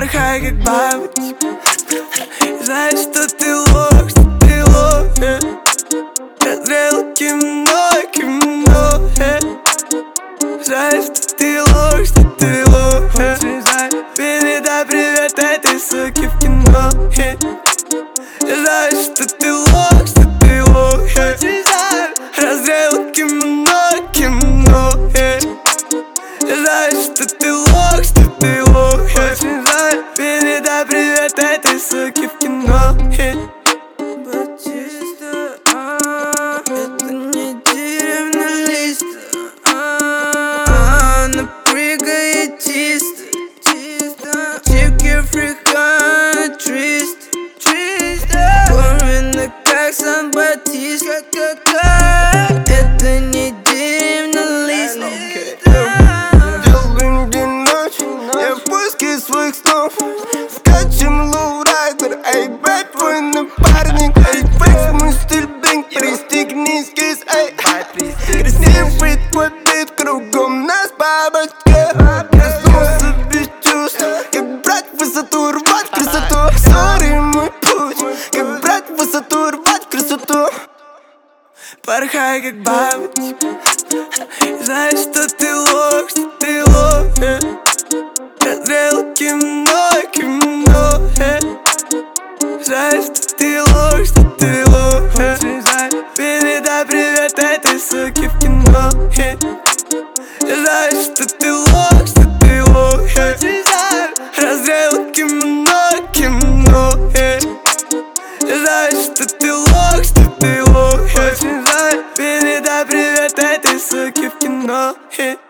Порхай как бабочка. Знаешь, что ты лох, что ты лох. Разрел кино, кино. Знаешь, что ты лох, что ты лох. Передай привет этой суке в кино. Знаешь, что ты лох, что ты лох. Разрел кино, кино. Знаешь, что ты лох, что ты лох. Передай привет этой суке в кино. Батиста, это не деревня лист. Она прыгает чисто. Чипки африкано трист. Пламенно как Сан-Батист. Это не деревня лист. Делаем день ночь, я в поиске своих снов. Скачем лоурайдер, эй, бэт, твой напарник. Эй, флекс, мой стиль блинк, пристегнись, кис, эй. Красивый твой бит, кругом нас бабочка. Проснулся без чувств, как брать высоту, рвать красоту. Сори, мой путь, как брать высоту, рвать красоту. Порхай как бабочка. Знаешь, что ты лох, что ты лох. Разрел кино, кино. Знаешь, что ты лох, что ты лох. Передай привет этой суке в кино. Знаешь, что ты лох, что ты лох. Разрел кино, кино. Знаешь, что ты лох, что ты лох. Передай привет этой суке в кино.